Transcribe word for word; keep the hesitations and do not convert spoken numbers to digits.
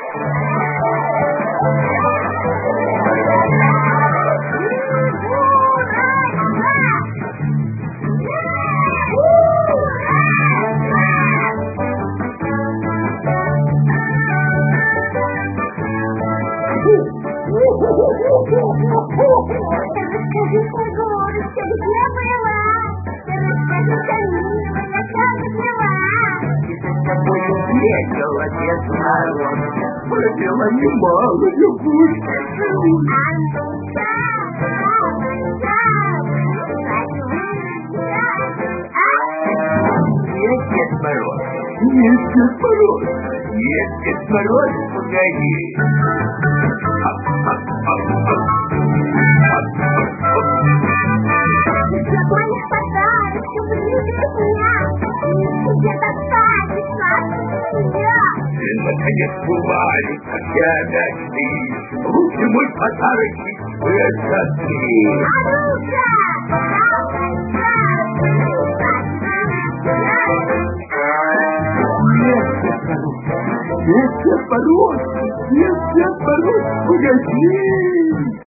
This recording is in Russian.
Расскажи, Снегурочка, где была? Расскажи, Камилла, я как жила? И за тобой встретила Дед Мороз, пропела немало лягушка. А ну-ка, Нет, Дед Мороз, нет, Дед Мороз, нет, Дед Мороз, погоди. Моих подарочков любит меня, тебе достаточно меня. Ты, наконец, бывали, хотя мечты, лучший мой подарочек — это ты. А ну-ка, Нет, Дед Мороз, нет, Дед Мороз, погоди.